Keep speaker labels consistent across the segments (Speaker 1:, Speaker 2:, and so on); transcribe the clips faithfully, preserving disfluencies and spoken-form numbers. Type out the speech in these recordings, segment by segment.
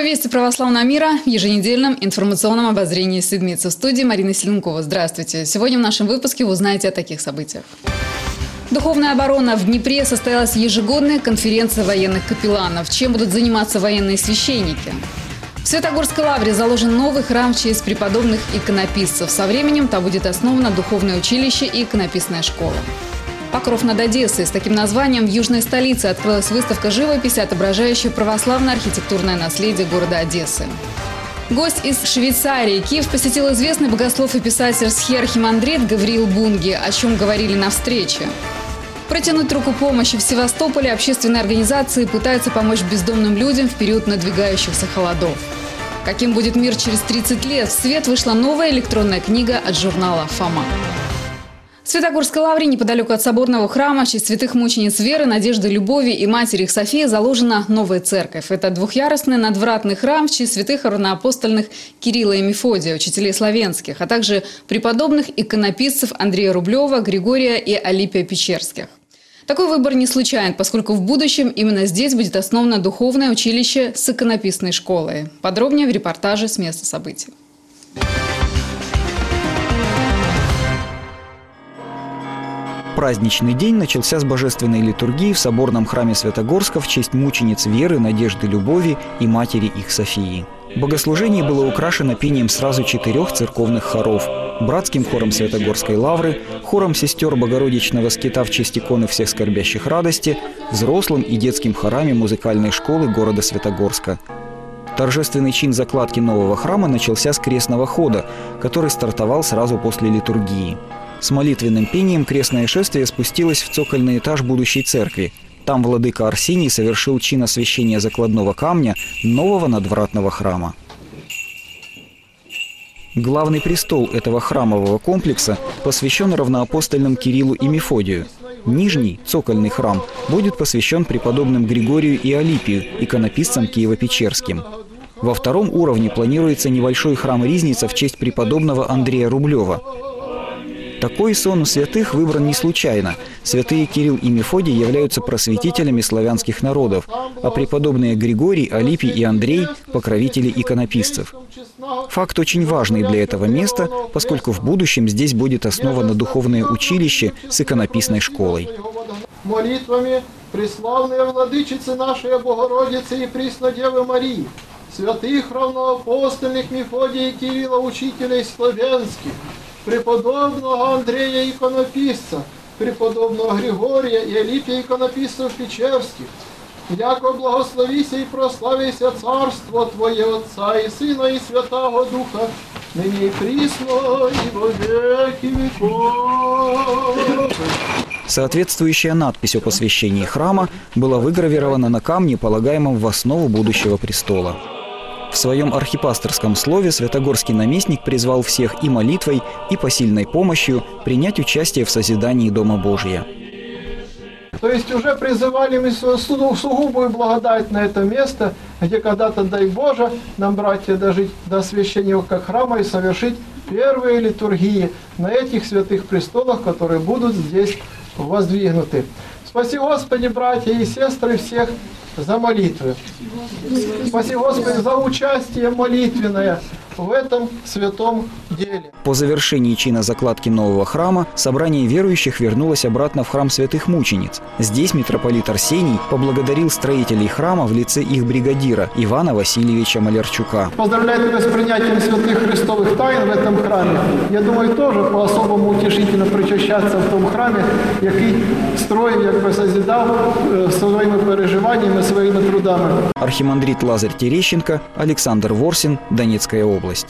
Speaker 1: Новые вести православного мира в еженедельном информационном обозрении Седмицы. В студии Марина Селенкова. Здравствуйте. Сегодня в нашем выпуске вы узнаете о таких событиях. Духовная оборона. В Днепре состоялась ежегодная конференция военных капелланов. Чем будут заниматься военные священники? В Святогорской лавре заложен новый храм в честь преподобных иконописцев. Со временем там будет основано духовное училище и иконописная школа. Покров над Одессой. С таким названием в южной столице открылась выставка живописи, отображающая православное архитектурное наследие города Одессы. Гость из Швейцарии. Киев посетил известный богослов и писатель схи-архимандрит Гавриил Бунги, о чем говорили на встрече. Протянуть руку помощи. В Севастополе общественные организации пытаются помочь бездомным людям в период надвигающихся холодов. Каким будет мир через тридцать лет? В свет вышла новая электронная книга от журнала «Фома». В Святогорской лавре, неподалеку от соборного храма, в честь святых мучениц Веры, Надежды, Любови и матери их Софии заложена новая церковь. Это двухъярусный надвратный храм в честь святых равноапостольных Кирилла и Мефодия, учителей славянских, а также преподобных иконописцев Андрея Рублева, Григория и Алипия Печерских. Такой выбор не случайен, поскольку в будущем именно здесь будет основано духовное училище с иконописной школой. Подробнее в репортаже с места событий.
Speaker 2: Праздничный день начался с божественной литургии в соборном храме Святогорска в честь мучениц Веры, Надежды, Любови и матери их Софии. Богослужение было украшено пением сразу четырех церковных хоров – братским хором Святогорской лавры, хором сестер Богородичного скита в честь иконы всех скорбящих радости, взрослым и детским хорами музыкальной школы города Святогорска. Торжественный чин закладки нового храма начался с крестного хода, который стартовал сразу после литургии. С молитвенным пением крестное шествие спустилось в цокольный этаж будущей церкви. Там владыка Арсений совершил чин освящения закладного камня нового надвратного храма. Главный престол этого храмового комплекса посвящен равноапостольным Кириллу и Мефодию. Нижний, цокольный храм, будет посвящен преподобным Григорию и Алипию, иконописцам Киево-Печерским. Во втором уровне планируется небольшой храм-ризница в честь преподобного Андрея Рублева. Такой сон святых выбран не случайно. Святые Кирилл и Мефодий являются просветителями славянских народов, а преподобные Григорий, Алипий и Андрей – покровители иконописцев. Факт очень важный для этого места, поскольку в будущем здесь будет основано духовное училище с иконописной школой.
Speaker 3: Молитвами преславные владычицы нашей Богородицы и Преснодевы Марии, святых равноапостольных Мефодия и Кирилла, учителей славянских, преподобного Андрея иконописца, преподобного Григория и Алипия иконописцев Печерских, яко благословися и прославися Царство Твое Отца и Сына и Святого Духа, ныне и присно и во веки веков.
Speaker 2: Соответствующая надпись о посвящении храма была выгравирована на камне, полагаемом в основу будущего престола. В своем архипасторском слове святогорский наместник призвал всех и молитвой, и посильной помощью принять участие в созидании Дома Божия.
Speaker 3: То есть уже призывали мы сугубую благодать на это место, где когда-то, дай Боже, нам, братья, дожить до освящения как храма и совершить первые литургии на этих святых престолах, которые будут здесь воздвигнуты. Спаси, Господи, братья и сестры, всех за молитвы. Спаси, Господи, за участие молитвенное в этом святом деле.
Speaker 2: По завершении чина закладки нового храма собрание верующих вернулось обратно в храм святых мучениц. Здесь митрополит Арсений поблагодарил строителей храма в лице их бригадира Ивана Васильевича Малярчука.
Speaker 3: Поздравляю тебя с принятием святых христовых тайн в этом храме. Я думаю, тоже по-особому утешительно причащаться в том храме, який строїв, якби созидав своїми переживаннями, своїми трудами.
Speaker 2: Архимандрит Лазарь Терещенко, Александр Ворсин, Донецкая область.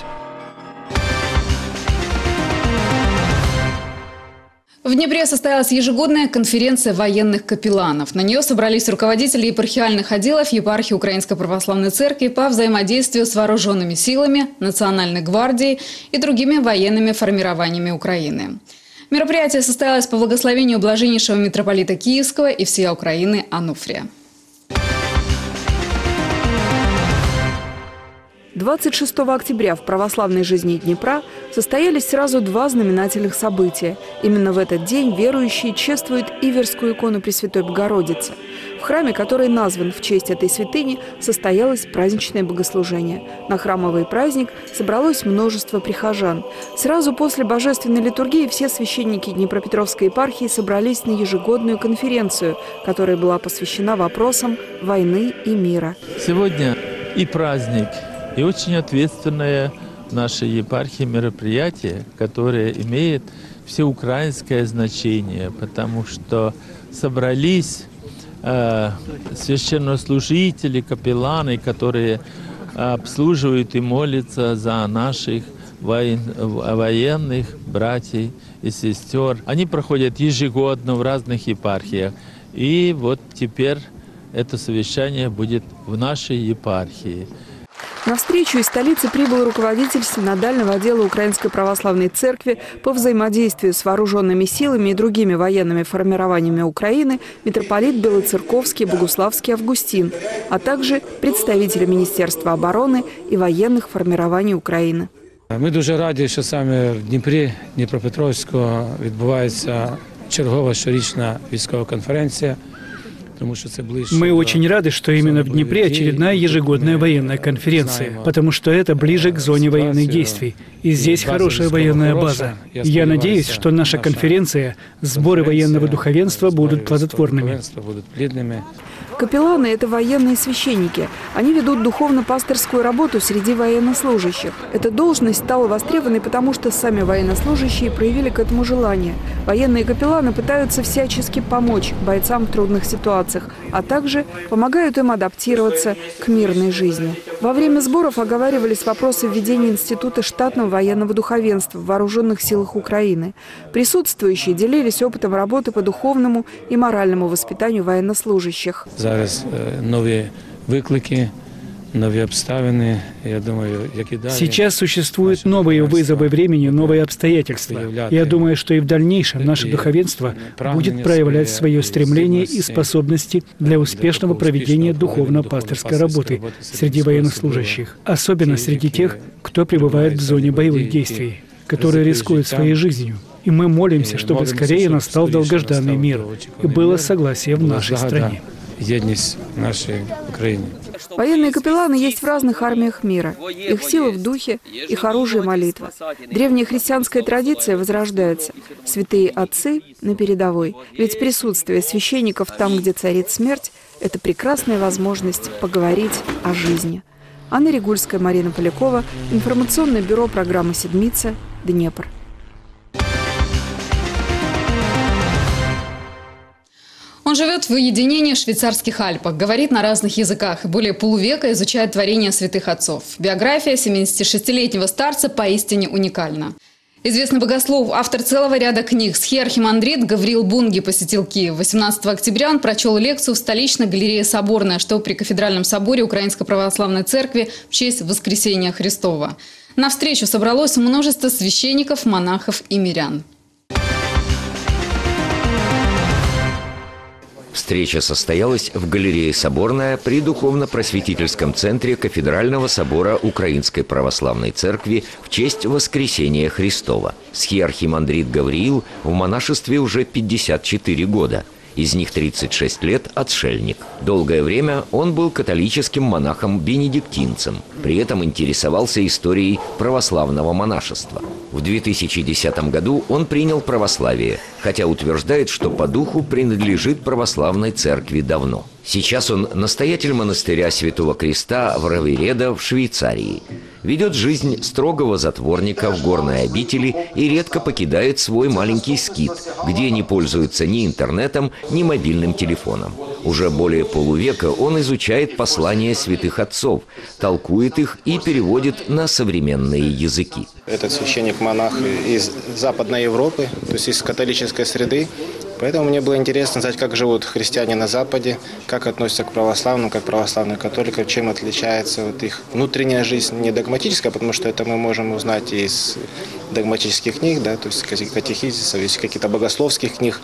Speaker 1: В Днепре состоялась ежегодная конференция военных капелланов. На нее собрались руководители епархиальных отделов епархии Украинской Православной Церкви по взаимодействию с вооруженными силами, Национальной гвардией и другими военными формированиями Украины. Мероприятие состоялось по благословению блаженнейшего митрополита Киевского и всея Украины Ануфрия.
Speaker 4: двадцать шестого октября в православной жизни Днепра состоялись сразу два знаменательных события. Именно в этот день верующие чествуют Иверскую икону Пресвятой Богородицы. В храме, который назван в честь этой святыни, состоялось праздничное богослужение. На храмовый праздник собралось множество прихожан. Сразу после божественной литургии все священники Днепропетровской епархии собрались на ежегодную конференцию, которая была посвящена вопросам войны и мира.
Speaker 5: Сегодня и праздник, и очень ответственное в нашей епархии мероприятие, которое имеет всеукраинское значение, потому что собрались э, священнослужители, капелланы, которые обслуживают и молятся за наших воен, военных братьев и сестер. Они проходят ежегодно в разных епархиях. И вот теперь это совещание будет в нашей епархии.
Speaker 4: На встречу из столицы прибыл руководитель синодального отдела Украинской Православной Церкви по взаимодействию с вооруженными силами и другими военными формированиями Украины митрополит Белоцерковский Богуславский Августин, а также представители Министерства обороны и военных формирований Украины.
Speaker 6: Ми дуже раді, що саме в Дніпрі, Дніпропетровську відбувається чергова щорічна військова конференція.
Speaker 7: Мы очень рады, что именно в Днепре очередная ежегодная военная конференция, потому что это ближе к зоне военных действий. И здесь хорошая военная база. Я надеюсь, что наша конференция, сборы военного духовенства будут плодотворными.
Speaker 4: Капелланы – это военные священники. Они ведут духовно-пасторскую работу среди военнослужащих. Эта должность стала востребованной, потому что сами военнослужащие проявили к этому желание. Военные капелланы пытаются всячески помочь бойцам в трудных ситуациях, а также помогают им адаптироваться к мирной жизни. Во время сборов оговаривались вопросы введения института штатного военного духовенства в вооруженных силах Украины. Присутствующие делились опытом работы по духовному и моральному воспитанию военнослужащих.
Speaker 6: Зараз новые выклики, новые обставины, я думаю, как и далее.
Speaker 7: Сейчас существуют новые вызовы времени, новые обстоятельства. Я думаю, что и в дальнейшем наше духовенство будет проявлять свое стремление и способности для успешного проведения духовно-пасторской работы среди военнослужащих, особенно среди тех, кто пребывает в зоне боевых действий, которые рискуют своей жизнью. И мы молимся, чтобы скорее настал долгожданный мир и было согласие в нашей стране.
Speaker 6: Едность нашей Украины.
Speaker 4: Военные капелланы есть в разных армиях мира. Их сила в духе, их оружие – молитва. Древняя христианская традиция возрождается. Святые отцы на передовой. Ведь присутствие священников там, где царит смерть – это прекрасная возможность поговорить о жизни. Анна Ригульская, Марина Полякова, информационное бюро программы «Седмица», Днепр.
Speaker 1: Он живет в уединении в швейцарских Альпах, говорит на разных языках и более полувека изучает творения святых отцов. Биография семидесятишестилетнего старца поистине уникальна. Известный богослов, автор целого ряда книг, схиархимандрит Гавриил Бунги посетил Киев. восемнадцатого октября он прочел лекцию в столичной галерее Соборная, что при Кафедральном соборе Украинской Православной Церкви в честь Воскресения Христова. На встречу собралось множество священников, монахов и мирян.
Speaker 8: Встреча состоялась в галерее «Соборная» при Духовно-просветительском центре Кафедрального собора Украинской Православной Церкви в честь Воскресения Христова. Схиархимандрит Гавриил в монашестве уже пятьдесят четыре года. Из них тридцать шесть лет – отшельник. Долгое время он был католическим монахом-бенедиктинцем. При этом интересовался историей православного монашества. В две тысячи десятом году он принял православие, хотя утверждает, что по духу принадлежит православной церкви давно. Сейчас он настоятель монастыря Святого Креста в Равереда в Швейцарии. Ведет жизнь строгого затворника в горной обители и редко покидает свой маленький скит, где не пользуется ни интернетом, ни мобильным телефоном. Уже более полувека он изучает послания святых отцов, толкует их и переводит на современные языки.
Speaker 9: Этот священник-монах из Западной Европы, то есть из католической среды, Поэтому мне было интересно знать, как живут христиане на Западе, как относятся к православным, как православные католики, чем отличается вот их внутренняя жизнь, не догматическая, потому что это мы можем узнать из догматических книг, да, то есть катехизисов, из каких-то богословских книг,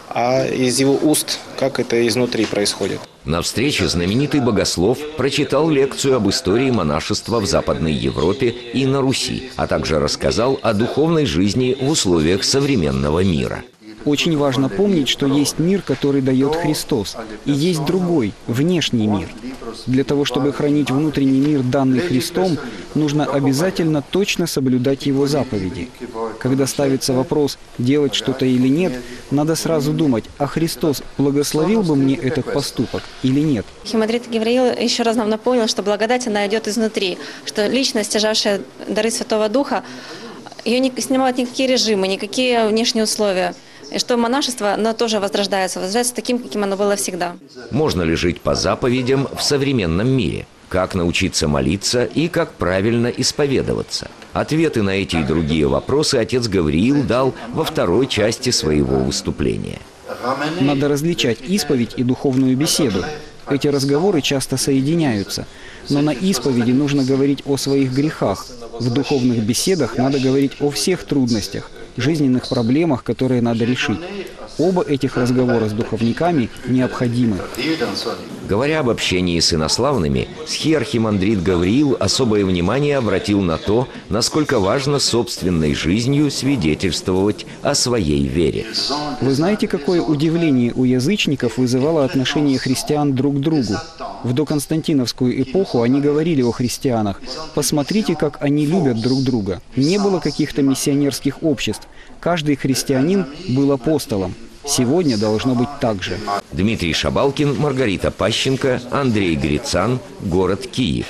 Speaker 9: а из его уст, как это изнутри происходит.
Speaker 8: На встрече знаменитый богослов прочитал лекцию об истории монашества в Западной Европе и на Руси, а также рассказал о духовной жизни в условиях современного мира.
Speaker 2: Очень важно помнить, что есть мир, который дает Христос, и есть другой, внешний мир. Для того, чтобы хранить внутренний мир, данный Христом, нужно обязательно точно соблюдать Его заповеди. Когда ставится вопрос, делать что-то или нет, надо сразу думать, а Христос благословил бы мне этот поступок или нет?
Speaker 10: Архимандрит Гавриил еще раз нам напомнил, что благодать, она идет изнутри, что личность, стяжавшая дары Святого Духа, ее не снимают никакие режимы, никакие внешние условия. И что монашество, оно тоже возрождается, возрождается таким, каким оно было всегда.
Speaker 8: Можно ли жить по заповедям в современном мире? Как научиться молиться и как правильно исповедоваться? Ответы на эти и другие вопросы отец Гавриил дал во второй части своего выступления.
Speaker 2: Надо различать исповедь и духовную беседу. Эти разговоры часто соединяются. Но на исповеди нужно говорить о своих грехах. В духовных беседах надо говорить о всех трудностях, жизненных проблемах, которые надо решить. Оба этих разговора с духовниками необходимы.
Speaker 8: Говоря об общении с инославными, схиархимандрит Гавриил особое внимание обратил на то, насколько важно собственной жизнью свидетельствовать о своей вере.
Speaker 2: Вы знаете, какое удивление у язычников вызывало отношение христиан друг к другу? В доконстантиновскую эпоху они говорили о христианах: «Посмотрите, как они любят друг друга». Не было каких-то миссионерских обществ. Каждый христианин был апостолом. Сегодня должно быть так же.
Speaker 8: Дмитрий Шабалкин, Маргарита Пащенко, Андрей Грицан, город Киев.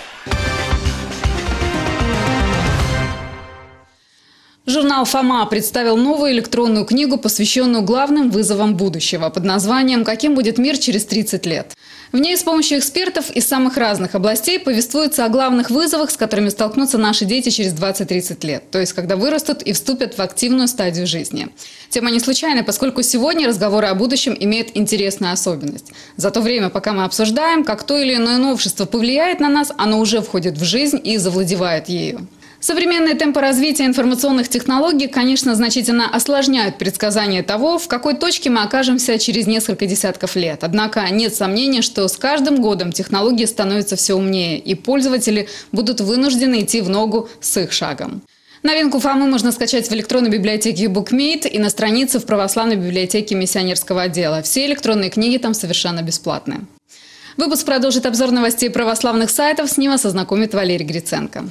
Speaker 1: Журнал «Фома» представил новую электронную книгу, посвященную главным вызовам будущего, под названием «Каким будет мир через тридцать лет». В ней с помощью экспертов из самых разных областей повествуется о главных вызовах, с которыми столкнутся наши дети через двадцать-тридцать лет, то есть когда вырастут и вступят в активную стадию жизни. Тема не случайная, поскольку сегодня разговоры о будущем имеют интересную особенность. За то время, пока мы обсуждаем, как то или иное новшество повлияет на нас, оно уже входит в жизнь и завладевает ею. Современные темпы развития информационных технологий, конечно, значительно осложняют предсказание того, в какой точке мы окажемся через несколько десятков лет. Однако нет сомнения, что с каждым годом технологии становятся все умнее, и пользователи будут вынуждены идти в ногу с их шагом. Новинку «Фомы» можно скачать в электронной библиотеке Bookmate и на странице в православной библиотеке миссионерского отдела. Все электронные книги там совершенно бесплатные. Выпуск продолжит обзор новостей православных сайтов. С ним вас ознакомит Валерий Гриценко.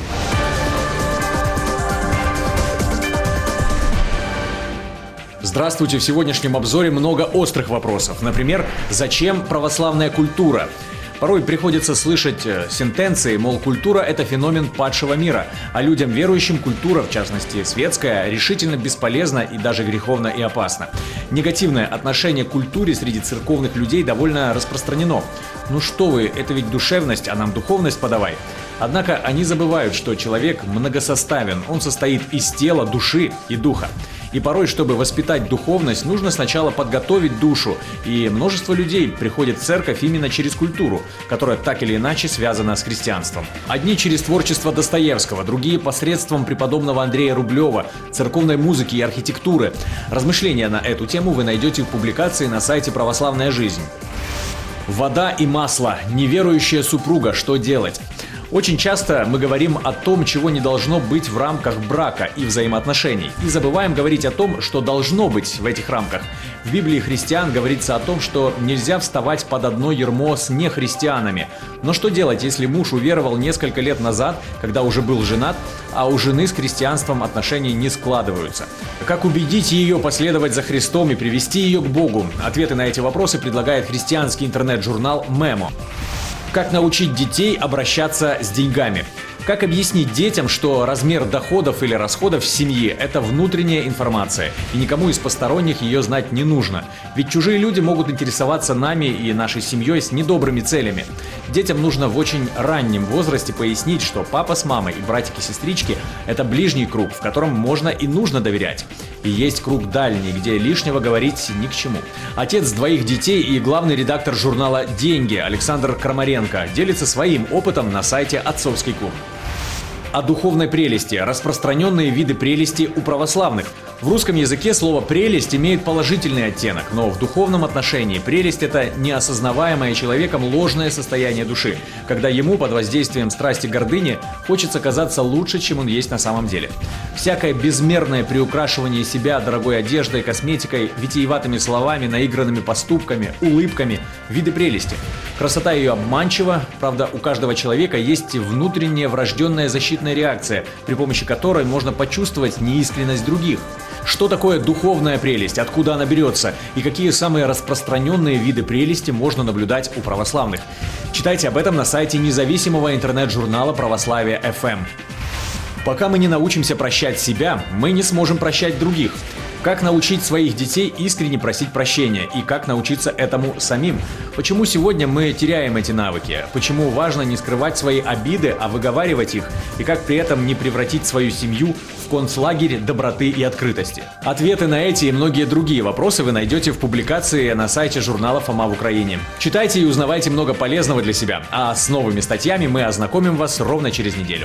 Speaker 11: Здравствуйте! В сегодняшнем обзоре много острых вопросов. Например, зачем православная культура? Порой приходится слышать сентенции, мол, культура – это феномен падшего мира, а людям верующим культура, в частности светская, решительно бесполезна и даже греховна и опасна. Негативное отношение к культуре среди церковных людей довольно распространено. Ну что вы, это ведь душевность, а нам духовность подавай. Однако они забывают, что человек многосоставен, он состоит из тела, души и духа. И порой, чтобы воспитать духовность, нужно сначала подготовить душу. И множество людей приходят в церковь именно через культуру, которая так или иначе связана с христианством. Одни через творчество Достоевского, другие посредством преподобного Андрея Рублева, церковной музыки и архитектуры. Размышления на эту тему вы найдете в публикации на сайте «Православная жизнь». Вода и масло. Неверующая супруга. Что делать? Очень часто мы говорим о том, чего не должно быть в рамках брака и взаимоотношений, и забываем говорить о том, что должно быть в этих рамках. В Библии христиан говорится о том, что нельзя вставать под одно ярмо с нехристианами. Но что делать, если муж уверовал несколько лет назад, когда уже был женат, а у жены с христианством отношения не складываются? Как убедить ее последовать за Христом и привести ее к Богу? Ответы на эти вопросы предлагает христианский интернет-журнал «Мемо». Как научить детей обращаться с деньгами? Как объяснить детям, что размер доходов или расходов в семье – это внутренняя информация, и никому из посторонних ее знать не нужно? Ведь чужие люди могут интересоваться нами и нашей семьей с недобрыми целями. Детям нужно в очень раннем возрасте пояснить, что папа с мамой и братики и сестрички – это ближний круг, в котором можно и нужно доверять. И есть круг дальний, где лишнего говорить ни к чему. Отец двоих детей и главный редактор журнала «Деньги» Александр Крамаренко делится своим опытом на сайте «Отцовский клуб». О духовной прелести. Распространенные виды прелести у православных. В русском языке слово «прелесть» имеет положительный оттенок, но в духовном отношении прелесть – это неосознаваемое человеком ложное состояние души, когда ему под воздействием страсти гордыни хочется казаться лучше, чем он есть на самом деле. Всякое безмерное приукрашивание себя дорогой одеждой, косметикой, витиеватыми словами, наигранными поступками, улыбками – виды прелести. Красота ее обманчива, правда, у каждого человека есть внутренняя врожденная защитная реакция, при помощи которой можно почувствовать неискренность других. Что такое духовная прелесть, откуда она берется и какие самые распространенные виды прелести можно наблюдать у православных? Читайте об этом на сайте независимого интернет-журнала «Православие эф эм». Пока мы не научимся прощать себя, мы не сможем прощать других. Как научить своих детей искренне просить прощения и как научиться этому самим? Почему сегодня мы теряем эти навыки? Почему важно не скрывать свои обиды, а выговаривать их? И как при этом не превратить свою семью в концлагерь доброты и открытости? Ответы на эти и многие другие вопросы вы найдете в публикации на сайте журнала «Фома в Украине». Читайте и узнавайте много полезного для себя. А с новыми статьями мы ознакомим вас ровно через неделю.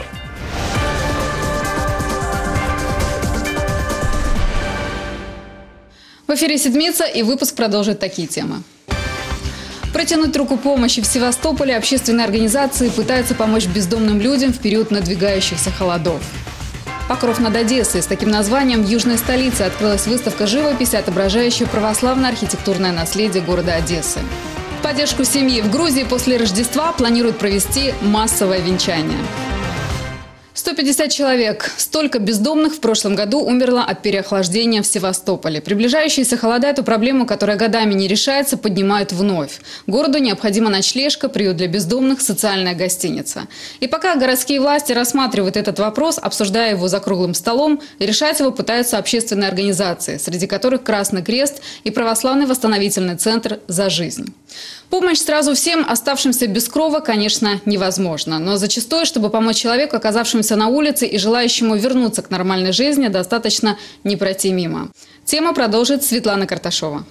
Speaker 1: В эфире «Седмица», и выпуск продолжит такие темы. Протянуть руку помощи в Севастополе общественные организации пытаются помочь бездомным людям в период надвигающихся холодов. Покров над Одессой. С таким названием в южной столице открылась выставка живописи, отображающая православное архитектурное наследие города Одессы. В поддержку семьи в Грузии после Рождества планируют провести массовое венчание. сто пятьдесят человек. Столько бездомных в прошлом году умерло от переохлаждения в Севастополе. Приближающиеся холода эту проблему, которая годами не решается, поднимают вновь. Городу необходима ночлежка, приют для бездомных, социальная гостиница. И пока городские власти рассматривают этот вопрос, обсуждая его за круглым столом, решать его пытаются общественные организации, среди которых Красный Крест и Православный восстановительный центр «За жизнь». Помощь сразу всем оставшимся без крова, конечно, невозможно. Но зачастую, чтобы помочь человеку, оказавшемуся на улице и желающему вернуться к нормальной жизни, достаточно не пройти мимо. Тему продолжит Светлана Карташова.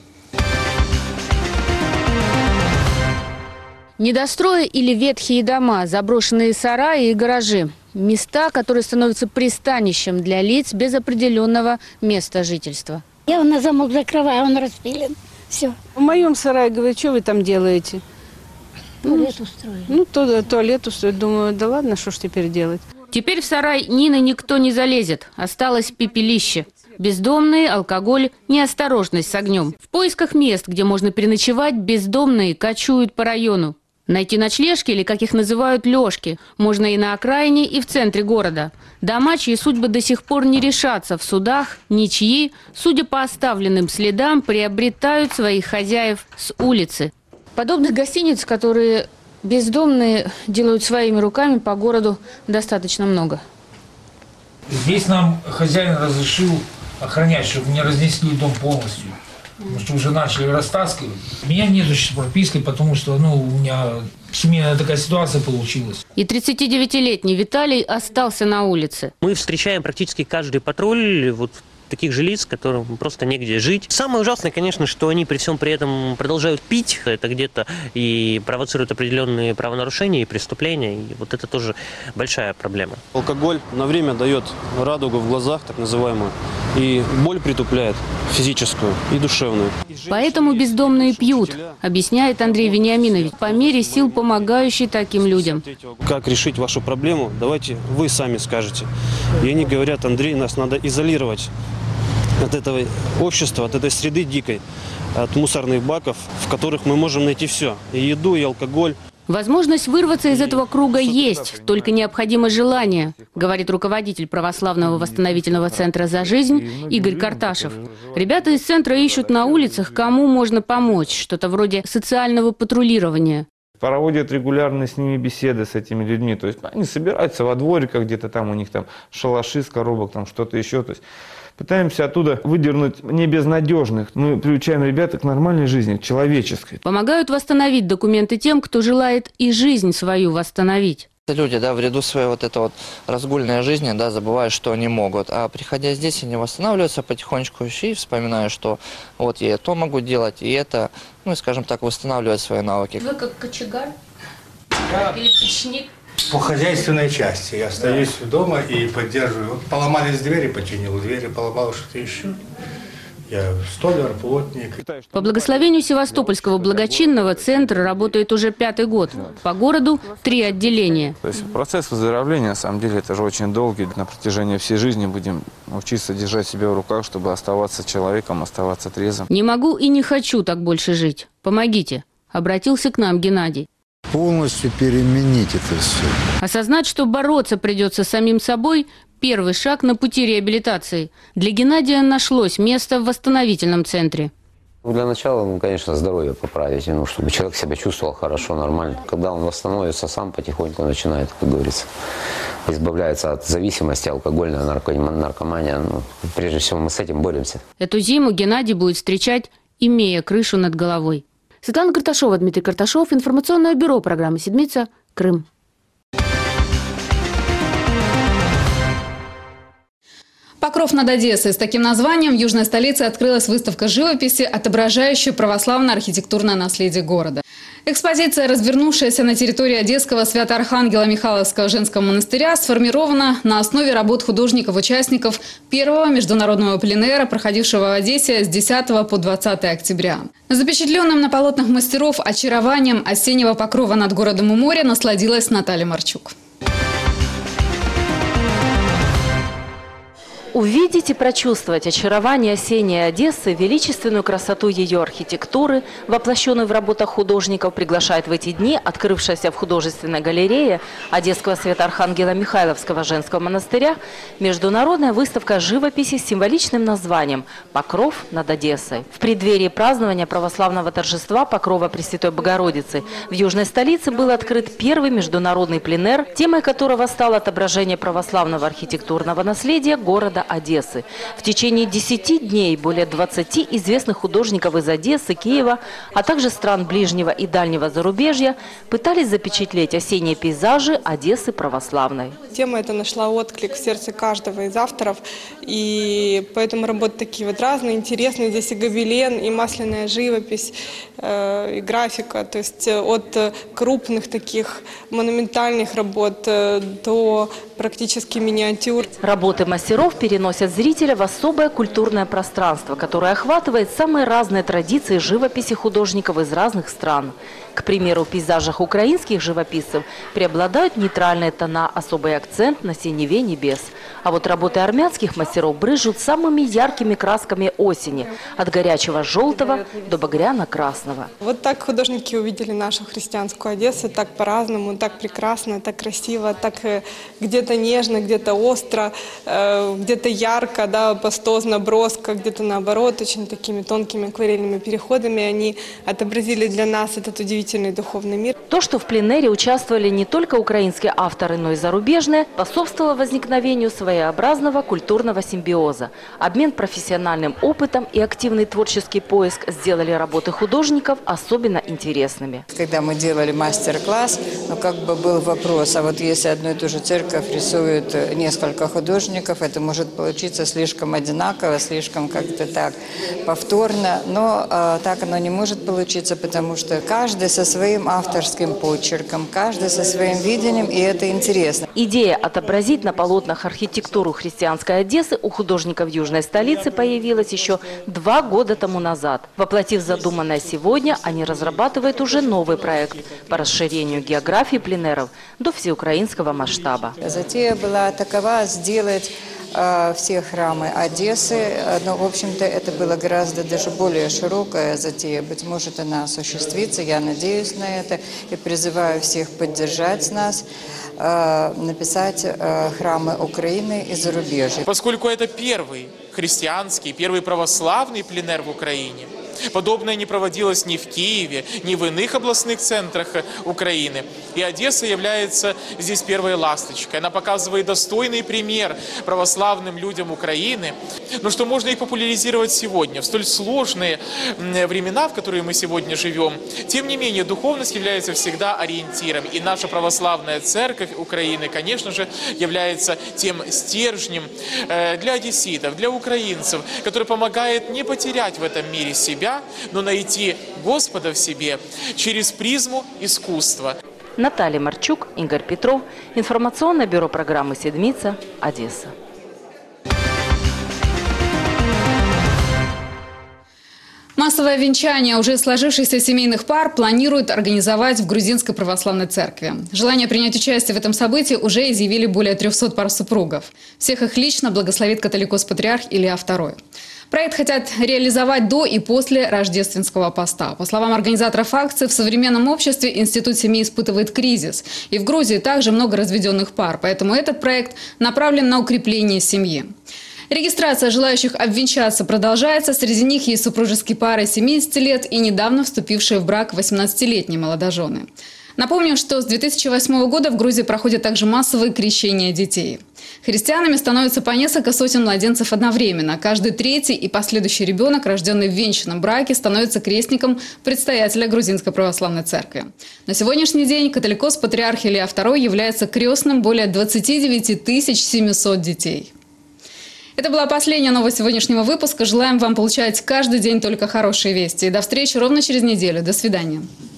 Speaker 12: Недострои или ветхие дома, заброшенные сараи и гаражи. Места, которые становятся пристанищем для лиц без определенного места жительства.
Speaker 13: Я его на замок закрываю, он распилен. Все.
Speaker 14: В моем сарае говорят, что вы там делаете?
Speaker 13: Туалет устроили.
Speaker 14: Ну, то, туалет устроить. Думаю, да ладно, что ж теперь делать?
Speaker 12: Теперь в сарай Нины никто не залезет. Осталось пепелище. Бездомные, алкоголь, неосторожность с огнем. В поисках мест, где можно переночевать, бездомные кочуют по району. Найти ночлежки, или, как их называют, лёжки, можно и на окраине, и в центре города. Дома, чьи судьбы до сих пор не решатся в судах, ничьи, судя по оставленным следам, приобретают своих хозяев с улицы. Подобных гостиниц, которые бездомные делают своими руками, по городу достаточно много.
Speaker 15: Здесь нам хозяин разрешил охранять, чтобы не разнесли дом полностью. Потому что уже начали растаскивать. У меня нет еще прописки, потому что ну, у меня семейная такая ситуация получилась.
Speaker 12: И тридцатидевятилетний Виталий остался на улице.
Speaker 16: Мы встречаем практически каждый патруль вот таких же лиц, которым просто негде жить. Самое ужасное, конечно, что они при всем при этом продолжают пить. Это где-то и провоцирует определенные правонарушения и преступления. И вот это тоже большая проблема.
Speaker 17: Алкоголь на время дает радугу в глазах, так называемую, и боль притупляет физическую и душевную.
Speaker 12: Поэтому бездомные пьют, объясняет Андрей Вениаминович, по мере сил помогающий таким людям.
Speaker 17: Как решить вашу проблему, давайте вы сами скажете. И они говорят, Андрей, нас надо изолировать от этого общества, от этой среды дикой, от мусорных баков, в которых мы можем найти все, и еду, и алкоголь.
Speaker 12: Возможность вырваться из этого круга есть, только необходимо желание, говорит руководитель Православного восстановительного центра «За жизнь» Игорь Карташев. Ребята из центра ищут на улицах, кому можно помочь, что-то вроде социального патрулирования.
Speaker 18: проводят регулярно с ними беседы, с этими людьми. То есть они собираются во двориках, где-то там у них там шалаши с коробок, там что-то еще. То есть пытаемся оттуда выдернуть не безнадежных. Мы приучаем ребят к нормальной жизни, к человеческой.
Speaker 12: Помогают восстановить документы тем, кто желает и жизнь свою восстановить.
Speaker 19: Люди, да, в ряду своей вот этой вот разгульной жизни, да, забывают, что они могут. А приходя здесь, они восстанавливаются потихонечку и вспоминают, что вот я то могу делать, и это, ну, скажем так, восстанавливать свои навыки.
Speaker 12: Вы как кочегар?
Speaker 20: Я
Speaker 12: или печник?
Speaker 20: По хозяйственной части. Я остаюсь да. дома и поддерживаю. Вот поломались двери, починил двери, поломал что-то еще. Я столяр, плотник.
Speaker 12: По благословению Севастопольского благочинного центр работает уже пятый год. По городу три отделения.
Speaker 18: То есть процесс выздоровления, на самом деле, это же очень долгий. На протяжении всей жизни будем учиться держать себя в руках, чтобы оставаться человеком, оставаться трезвым.
Speaker 12: Не могу и не хочу так больше жить. Помогите. Обратился к нам Геннадий.
Speaker 21: Полностью переменить это все.
Speaker 12: Осознать, что бороться придется с самим собой – первый шаг на пути реабилитации. Для Геннадия нашлось место в восстановительном центре.
Speaker 22: Для начала, ну, конечно, здоровье поправить, ну, чтобы человек себя чувствовал хорошо, нормально. Когда он восстановится, сам потихоньку начинает, как говорится, избавляется от зависимости, алкогольная наркомания. Ну, прежде всего мы с этим боремся.
Speaker 12: Эту зиму Геннадий будет встречать, имея крышу над головой. Светлана Карташова, Дмитрий Карташов, информационное бюро программы «Седмица», Крым.
Speaker 1: Покров над Одессой. С таким названием в южной столице открылась выставка живописи, отображающая православное архитектурное наследие города. Экспозиция, развернувшаяся на территории Одесского Свято-Архангела Михайловского женского монастыря, сформирована на основе работ художников-участников первого международного пленэра, проходившего в Одессе с десятого по двадцатое октября. Запечатленным на полотнах мастеров очарованием осеннего покрова над городом у моря насладилась Наталья Марчук.
Speaker 23: Увидеть и прочувствовать очарование осенней Одессы, величественную красоту ее архитектуры, воплощенную в работах художников, приглашает в эти дни открывшаяся в художественной галерее Одесского Свято-Архангела Михайловского женского монастыря международная выставка живописи с символичным названием «Покров над Одессой». В преддверии празднования православного торжества Покрова Пресвятой Богородицы в южной столице был открыт первый международный пленэр, темой которого стало отображение православного архитектурного наследия города Одессы. В течение десяти дней более двадцати известных художников из Одессы, Киева, а также стран ближнего и дальнего зарубежья пытались запечатлеть осенние пейзажи Одессы православной.
Speaker 24: Тема эта нашла отклик в сердце каждого из авторов, и поэтому работы такие вот разные, интересные. Здесь и гобелен, и масляная живопись, э, и графика, то есть от крупных таких монументальных работ до практически миниатюр.
Speaker 23: Работы мастеров переносят зрителя в особое культурное пространство, которое охватывает самые разные традиции живописи художников из разных стран. К примеру, в пейзажах украинских живописцев преобладают нейтральные тона, особый акцент на синеве небес. А вот работы армянских мастеров брызжут самыми яркими красками осени, от горячего желтого до багряно-красного.
Speaker 24: Вот так художники увидели нашу христианскую Одессу, так по-разному, так прекрасно, так красиво, так где-то нежно, где-то остро, где-то ярко, да, пастозно, броско, где-то наоборот, очень такими тонкими акварельными переходами они отобразили для нас этот удивительный духовный мир.
Speaker 23: То, что в пленэре участвовали не только украинские авторы, но и зарубежные, способствовало возникновению своеобразного культурного симбиоза. Обмен профессиональным опытом и активный творческий поиск сделали работы художников особенно интересными.
Speaker 25: Когда мы делали мастер-класс, ну, как бы был вопрос, а вот если одну и ту же церковь рисуют несколько художников, это может получиться слишком одинаково, слишком как-то так повторно, но э, так оно не может получиться, потому что каждый со своим авторским почерком, каждый со своим видением, и это интересно.
Speaker 23: Идея отобразить на полотнах архитектуру христианской Одессы у художников южной столицы появилась еще два года тому назад. Воплотив задуманное сегодня, они разрабатывают уже новый проект по расширению географии пленэров до всеукраинского масштаба.
Speaker 25: Затея была такова сделать э, все храмы Одессы, но, в общем-то, это было гораздо даже более широкая затея. Быть может, она осуществится, я надеюсь на это и призываю всех поддержать нас, э, написать э, храмы Украины и зарубежья.
Speaker 26: Поскольку это первый христианский, первый православный пленэр в Украине,
Speaker 3: Подобное не проводилось ни в Киеве, ни в иных областных центрах Украины. И Одесса является здесь первой ласточкой. Она показывает достойный пример православным людям Украины, но что можно их популяризировать сегодня, в столь сложные времена, в которые мы сегодня живем. Тем не менее, духовность является всегда ориентиром. И наша православная церковь Украины, конечно же, является тем стержнем для одесситов, для украинцев, который помогает не потерять в этом мире себя, но найти Господа в себе через призму искусства.
Speaker 23: Наталья Марчук, Игорь Петров. Информационное бюро программы «Седмица», Одесса.
Speaker 1: Массовое венчание уже сложившихся семейных пар планируют организовать в Грузинской православной церкви. Желание принять участие в этом событии уже изъявили более трёхсот пар супругов. Всех их лично благословит католикос-патриарх Илья второй. Проект хотят реализовать до и после рождественского поста. По словам организаторов акции, в современном обществе институт семьи испытывает кризис. И в Грузии также много разведенных пар, поэтому этот проект направлен на укрепление семьи. Регистрация желающих обвенчаться продолжается. Среди них есть супружеские пары семидесяти лет и недавно вступившие в брак восемнадцатилетние молодожены. Напомним, что с две тысячи восьмого года в Грузии проходят также массовые крещения детей. Христианами становятся по несколько сотен младенцев одновременно. Каждый третий и последующий ребенок, рожденный в венчанном браке, становится крестником предстоятеля Грузинской православной церкви. На сегодняшний день католикос-патриарх Илья второй является крестным более двадцати девяти тысяч семисот детей. Это была последняя новость сегодняшнего выпуска. Желаем вам получать каждый день только хорошие вести. И до встречи ровно через неделю. До свидания.